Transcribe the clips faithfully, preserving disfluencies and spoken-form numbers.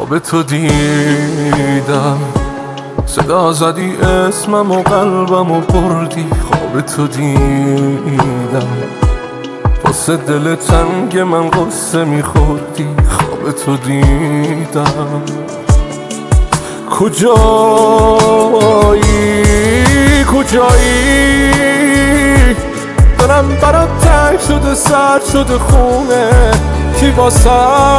خواب تو دیدم، صدا زدی اسمم و قلبم و بردی. خواب تو دیدم، واسه دل تنگ من قصه میخوردی. خواب تو دیدم، کجایی کجایی؟ دلم برات تنگ شده، سرد شده خونه. کی واسه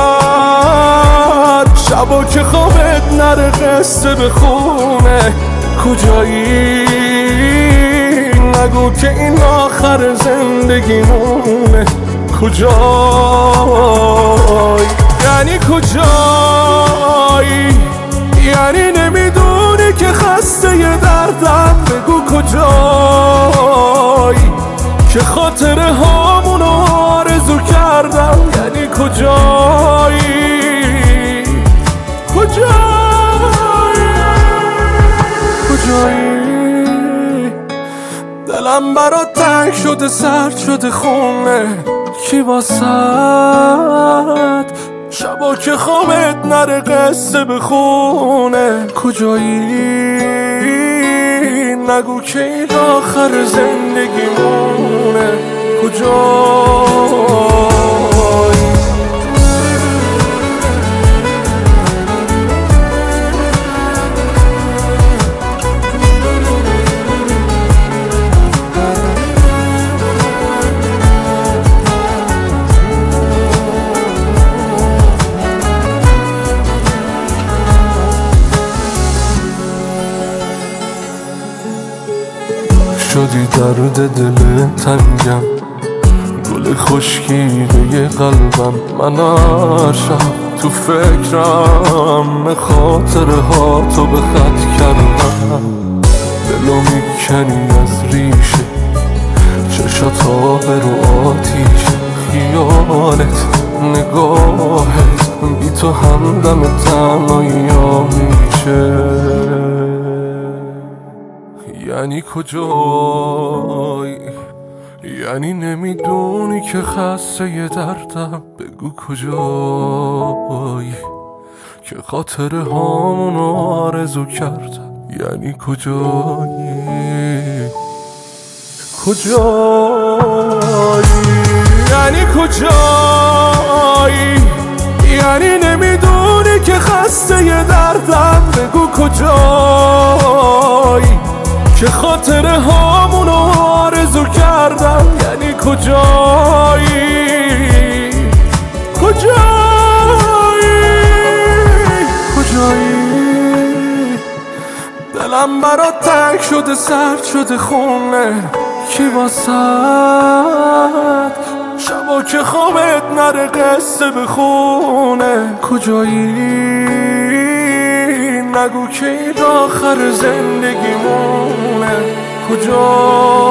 شبا که خوابت نره قصه بخونه. کجایی؟ نگو که این آخر زندگیمونه. کجایی؟ یعنی کجایی؟ یعنی نمیدونی که خسته ی دردم. بگو کجایی که خاطره هامونو آرزو کردم. یعنی کجایی؟ کجایی؟ کجایی؟ دلم برات تنگ شده، سرد شده خونه. کی واسه شبا که خوابت نره قصه بخونه. کجایی؟ نگو که این آخر زندگیمونه. کجایی؟ شدی درد دل تنگم، گل خشکیده قلبم. من هر شب تو فکرم خاطره ها تو به خط کردم. دلو میکنی از ریشه، چشات رو آتیش. خیالت نگاهت بی تو همدم تنهایی ها میشه. یعنی کجایی؟ یعنی نمیدونی که خسته ی دردم. بگو کجایی که خاطره هامونو آرزو کردم. یعنی کجایی؟ کجایی؟ یعنی کجایی؟ یعنی نمیدونی که خسته ی دردم. بگو کجایی که خاطره هامونو آرزو کردم. یعنی کجایی؟ کجایی؟ کجایی؟ دلم برات تنگ شده، سرد شده خونه. کی واسه شبا که خوابت نره قصه بخونه. کجایی؟ نگو که این آخر زندگیمونه. کجایی؟